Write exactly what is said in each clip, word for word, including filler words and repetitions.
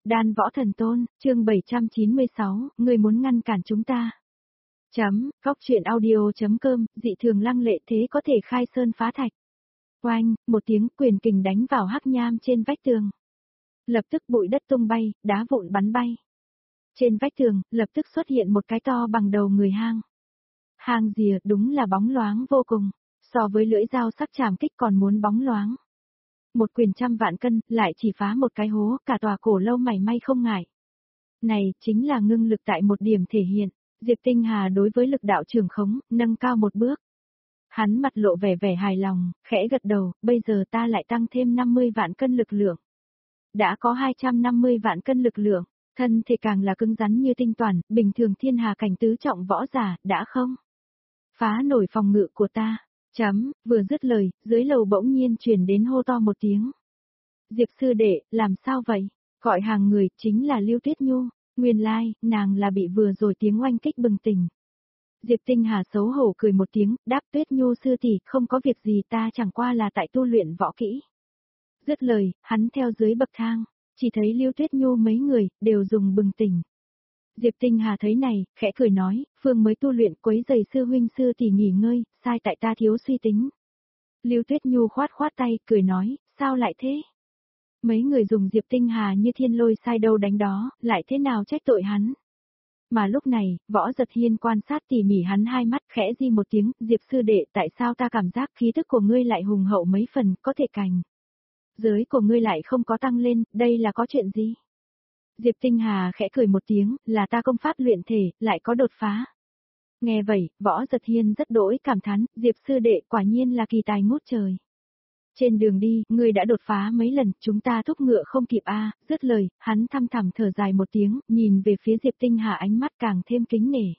Đan Võ Thần Tôn, chương bảy trăm chín mươi sáu, người muốn ngăn cản chúng ta. Chấm, góc chuyện audio.com, dị thường lăng lệ thế có thể khai sơn phá thạch. Oanh, một tiếng quyền kình đánh vào hắc nham trên vách tường. Lập tức bụi đất tung bay, đá vụn bắn bay. Trên vách tường, lập tức xuất hiện một cái to bằng đầu người hang. Hang rìa đúng là bóng loáng vô cùng, so với lưỡi dao sắc chảm kích còn muốn bóng loáng. Một quyền trăm vạn cân, lại chỉ phá một cái hố, cả tòa cổ lâu mảy may không ngại. Này, chính là ngưng lực tại một điểm thể hiện, Diệp Tinh Hà đối với lực đạo trường khống, nâng cao một bước. Hắn mặt lộ vẻ vẻ hài lòng, khẽ gật đầu, bây giờ ta lại tăng thêm năm mươi vạn cân lực lượng. Đã có hai trăm năm mươi vạn cân lực lượng, thân thể càng là cứng rắn như tinh toàn, bình thường thiên hà cảnh tứ trọng võ giả, đã không? Phá nổi phòng ngự của ta. Chấm, vừa dứt lời, dưới lầu bỗng nhiên truyền đến hô to một tiếng. Diệp sư đệ, làm sao vậy? Gọi hàng người, chính là Lưu Tuyết Nhu, nguyên lai, nàng là bị vừa rồi tiếng oanh kích bừng tỉnh. Diệp Tinh Hà xấu hổ cười một tiếng, đáp Tuyết Nhu sư tỷ, không có việc gì, ta chẳng qua là tại tu luyện võ kỹ. Dứt lời, hắn theo dưới bậc thang, chỉ thấy Lưu Tuyết Nhu mấy người, đều dùng bừng tỉnh. Diệp Tinh Hà thấy này, khẽ cười nói, phương mới tu luyện quấy giày sư huynh sư tỷ nghỉ ngơi, sai tại ta thiếu suy tính. Lưu Tuyết Nhu khoát khoát tay, cười nói, sao lại thế? Mấy người dùng Diệp Tinh Hà như thiên lôi sai đâu đánh đó, lại thế nào trách tội hắn? Mà lúc này, Võ Giật Hiên quan sát tỉ mỉ hắn hai mắt khẽ di một tiếng, Diệp sư đệ, tại sao ta cảm giác khí thức của ngươi lại hùng hậu mấy phần, có thể cành. Giới của ngươi lại không có tăng lên, đây là có chuyện gì? Diệp Tinh Hà khẽ cười một tiếng, là ta công pháp luyện thể, lại có đột phá. Nghe vậy, Võ Giật Hiên rất đỗi cảm thán, Diệp sư đệ quả nhiên là kỳ tài ngút trời. Trên đường đi, ngươi đã đột phá mấy lần, chúng ta thúc ngựa không kịp a. Dứt lời, hắn thăm thẳm thở dài một tiếng, nhìn về phía Diệp Tinh Hà ánh mắt càng thêm kính nể.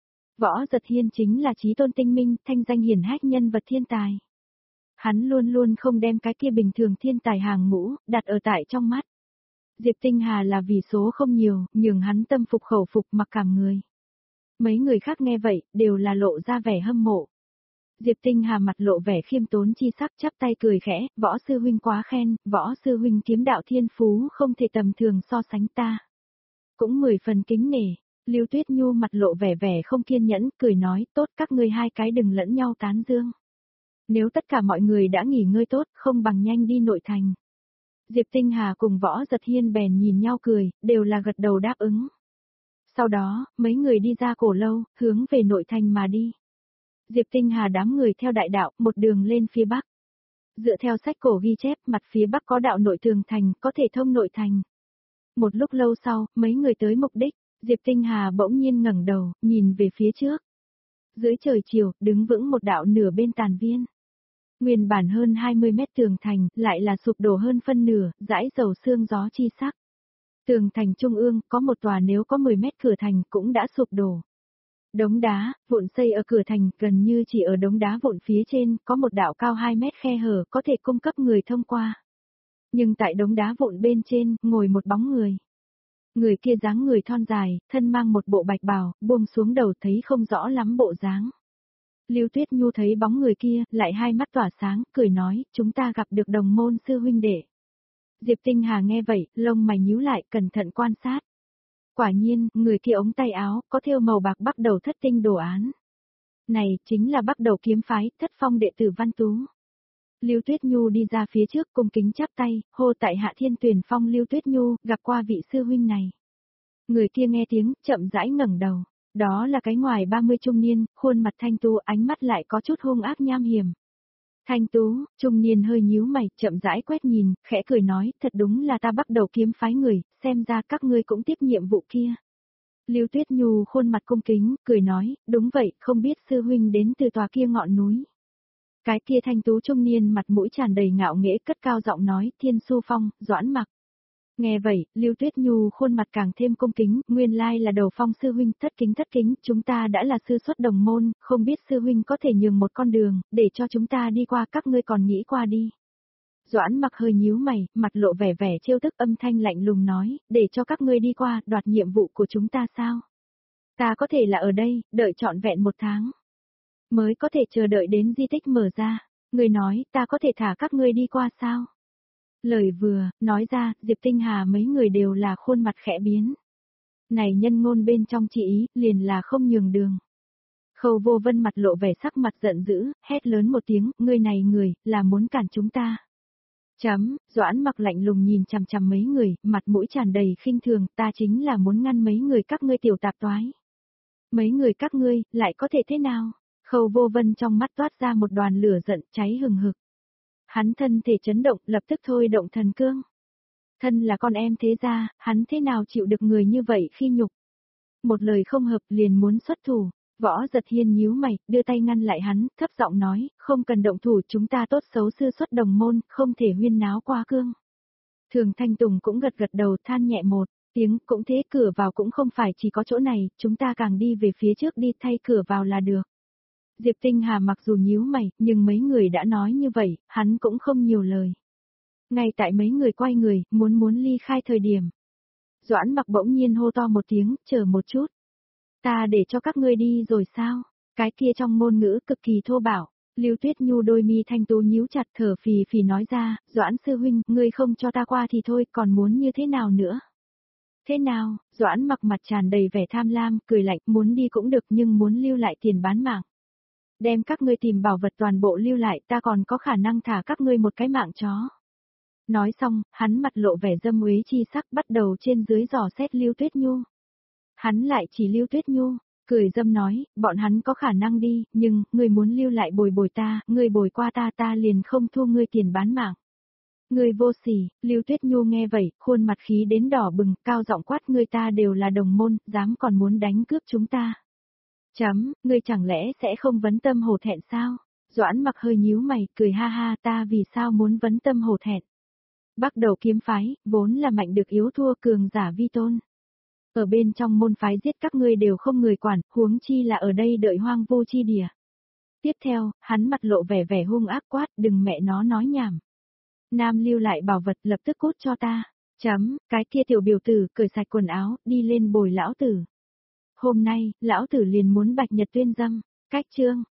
Võ Giật Hiên chính là chí tôn tinh minh, thanh danh hiển hách nhân vật thiên tài. Hắn luôn luôn không đem cái kia bình thường thiên tài hàng ngũ, đặt ở tại trong mắt. Diệp Tinh Hà là vì số không nhiều, nhường hắn tâm phục khẩu phục mặc cảm người. Mấy người khác nghe vậy, đều là lộ ra vẻ hâm mộ. Diệp Tinh Hà mặt lộ vẻ khiêm tốn chi sắc, chắp tay cười khẽ, Võ sư huynh quá khen, Võ sư huynh kiếm đạo thiên phú không thể tầm thường so sánh ta. Cũng mười phần kính nể. Lưu Tuyết Nhu mặt lộ vẻ vẻ không kiên nhẫn, cười nói, tốt các ngươi hai cái đừng lẫn nhau tán dương. Nếu tất cả mọi người đã nghỉ ngơi tốt, không bằng nhanh đi nội thành. Diệp Tinh Hà cùng Võ Giật Hiên bèn nhìn nhau cười, đều là gật đầu đáp ứng. Sau đó, mấy người đi ra cổ lâu, hướng về nội thành mà đi. Diệp Tinh Hà đám người theo đại đạo, một đường lên phía bắc. Dựa theo sách cổ ghi chép, mặt phía bắc có đạo nội tường thành, có thể thông nội thành. Một lúc lâu sau, mấy người tới mục đích, Diệp Tinh Hà bỗng nhiên ngẩng đầu, nhìn về phía trước. Dưới trời chiều, đứng vững một đạo nửa bên tàn viên. Nguyên bản hơn hai mươi mét tường thành, lại là sụp đổ hơn phân nửa, dãi dầu sương gió chi sắc. Tường thành trung ương, có một tòa nếu có mười mét cửa thành cũng đã sụp đổ. Đống đá, vụn xây ở cửa thành, gần như chỉ ở đống đá vụn phía trên, có một đạo cao hai mét khe hở có thể cung cấp người thông qua. Nhưng tại đống đá vụn bên trên, ngồi một bóng người. Người kia dáng người thon dài, thân mang một bộ bạch bào, buông xuống đầu thấy không rõ lắm bộ dáng. Lưu Tuyết Nhu thấy bóng người kia, lại hai mắt tỏa sáng, cười nói, chúng ta gặp được đồng môn sư huynh đệ. Diệp Tinh Hà nghe vậy, lông mày nhíu lại, cẩn thận quan sát. Quả nhiên, người kia ống tay áo, có thêu màu bạc bắt đầu thất tinh đồ án. Này, chính là bắt đầu kiếm phái, thất phong đệ tử Văn Tú. Lưu Tuyết Nhu đi ra phía trước cung kính chắp tay, hô tại Hạ Thiên Tuyển Phong Lưu Tuyết Nhu, gặp qua vị sư huynh này. Người kia nghe tiếng, chậm rãi ngẩng đầu. Đó là cái ngoài ba mươi trung niên, khuôn mặt thanh tú, ánh mắt lại có chút hung ác nham hiểm. Thanh tú, trung niên hơi nhíu mày, chậm rãi quét nhìn, khẽ cười nói, thật đúng là ta bắt đầu kiếm phái người, xem ra các ngươi cũng tiếp nhiệm vụ kia. Lưu Tuyết Nhu khuôn mặt cung kính, cười nói, đúng vậy, không biết sư huynh đến từ tòa kia ngọn núi. Cái kia thanh tú trung niên mặt mũi tràn đầy ngạo nghễ cất cao giọng nói, Thiên Su Phong, Doãn Mặc. Nghe vậy, Lưu Tuyết Nhu khuôn mặt càng thêm cung kính, nguyên lai là đầu phong sư huynh, thất kính thất kính, chúng ta đã là sư xuất đồng môn, không biết sư huynh có thể nhường một con đường, để cho chúng ta đi qua, các ngươi còn nghĩ qua đi. Doãn Mặc hơi nhíu mày, mặt lộ vẻ vẻ trêu tức, âm thanh lạnh lùng nói, để cho các ngươi đi qua, đoạt nhiệm vụ của chúng ta sao? Ta có thể là ở đây, đợi trọn vẹn một tháng. Mới có thể chờ đợi đến di tích mở ra, người nói, ta có thể thả các ngươi đi qua sao? Lời vừa, nói ra, Diệp Tinh Hà mấy người đều là khuôn mặt khẽ biến. Này nhân ngôn bên trong chị ý, liền là không nhường đường. Khâu Vô Vân mặt lộ vẻ sắc mặt giận dữ, hét lớn một tiếng, ngươi này người, là muốn cản chúng ta. Chấm, Doãn Mặc lạnh lùng nhìn chằm chằm mấy người, mặt mũi tràn đầy khinh thường, ta chính là muốn ngăn mấy người các ngươi tiểu tạp toái. Mấy người các ngươi, lại có thể thế nào? Khâu Vô Vân trong mắt toát ra một đoàn lửa giận cháy hừng hực. Hắn thân thể chấn động, lập tức thôi động thần cương. Thân là con em thế gia, hắn thế nào chịu được người như vậy khi nhục. Một lời không hợp liền muốn xuất thủ. Võ Giật Hiên nhíu mày, đưa tay ngăn lại hắn, thấp giọng nói, không cần động thủ, chúng ta tốt xấu sư xuất đồng môn, không thể huyên náo qua cương. Thường Thanh Tùng cũng gật gật đầu than nhẹ một tiếng, cũng thế, cửa vào cũng không phải chỉ có chỗ này, chúng ta càng đi về phía trước đi thay cửa vào là được. Diệp Tinh Hà mặc dù nhíu mày, nhưng mấy người đã nói như vậy, hắn cũng không nhiều lời. Ngay tại mấy người quay người, muốn muốn ly khai thời điểm. Doãn Mặc bỗng nhiên hô to một tiếng, chờ một chút. Ta để cho các ngươi đi rồi sao? Cái kia trong ngôn ngữ cực kỳ thô bạo. Lưu Tuyết Nhu đôi mi thanh tú nhíu chặt thở phì phì nói ra, Doãn sư huynh, ngươi không cho ta qua thì thôi, còn muốn như thế nào nữa? Thế nào? Doãn Mặc mặt tràn đầy vẻ tham lam, cười lạnh, muốn đi cũng được nhưng muốn lưu lại tiền bán mạng. Đem các ngươi tìm bảo vật toàn bộ lưu lại, ta còn có khả năng thả các ngươi một cái mạng chó. Nói xong, hắn mặt lộ vẻ dâm uế chi sắc bắt đầu trên dưới dò xét Lưu Tuyết Nhu. Hắn lại chỉ Lưu Tuyết Nhu, cười dâm nói, bọn hắn có khả năng đi, nhưng, ngươi muốn lưu lại bồi bồi ta, ngươi bồi qua ta ta liền không thua ngươi tiền bán mạng. Ngươi vô sỉ, Lưu Tuyết Nhu nghe vậy, khuôn mặt khí đến đỏ bừng, cao giọng quát ngươi ta đều là đồng môn, dám còn muốn đánh cướp chúng ta. Chấm, ngươi chẳng lẽ sẽ không vấn tâm hổ thẹn sao? Doãn Mặc hơi nhíu mày, cười ha ha ta vì sao muốn vấn tâm hổ thẹn? Bắc Đầu kiếm phái, vốn là mạnh được yếu thua cường giả vi tôn. Ở bên trong môn phái giết các ngươi đều không người quản, huống chi là ở đây đợi hoang vô chi địa. Tiếp theo, hắn mặt lộ vẻ vẻ hung ác quát, đừng mẹ nó nói nhảm. Nam lưu lại bảo vật lập tức cút cho ta. Chấm, cái kia tiểu biểu tử cởi sạch quần áo, đi lên bồi lão tử. Hôm nay, lão tử liền muốn bạch nhật tuyên dâm. Cách chương.